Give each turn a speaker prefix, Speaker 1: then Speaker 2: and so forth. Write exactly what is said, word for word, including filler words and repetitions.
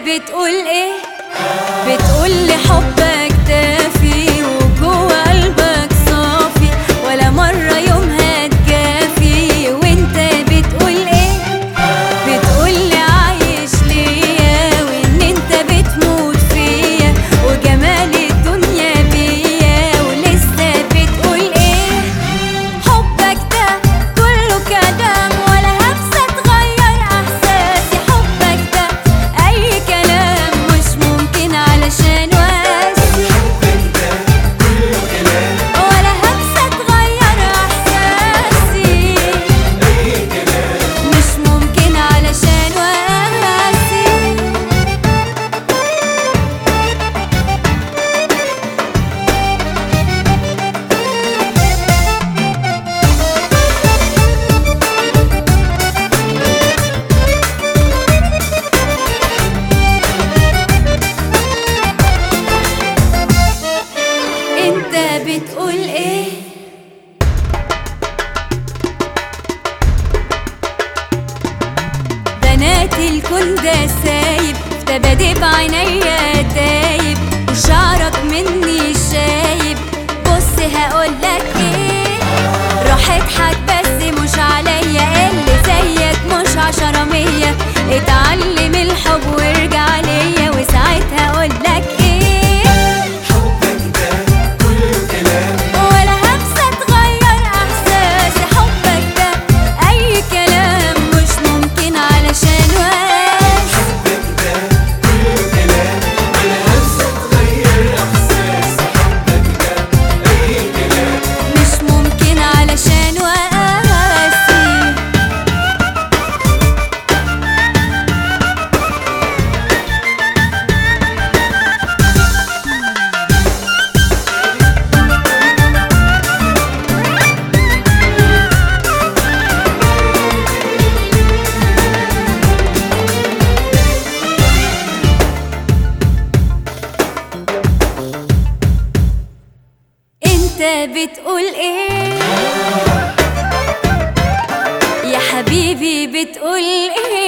Speaker 1: بتقول ايه؟ بتقول لي حبك دافي وجوه قلبك صافي ولا مرة يوم هتجافي. وانت بتقول ايه؟ بتقول لي عايش ليا وان انت بتموت فيا وجمال الدنيا بيا. ولسه بتقول ايه؟ حبك ده كله كلام ولا همسة تغير احساسي. حبك ده اي كلام مش ممكن علشان واسي. ولا همسة تغير احساسي مش ممكن علشان واسي. انت بتقول ايه؟ بنات الكون ده سايب في دباديب عينيا دايب وشعرك مني شايب. بص هقولك ايه؟ روح اضحك بس مش عليا، اللي زيك مش عشرة مية. اتعلم الحب وارجع ليا وساعتها اقولك ايه؟ ولا همسة تغير احساسي. حبك ده اي كلام مش ممكن علشان واسي. مش ممكن علشان واسي. انت بتقول ايه؟ يا حبيبي بتقول ايه؟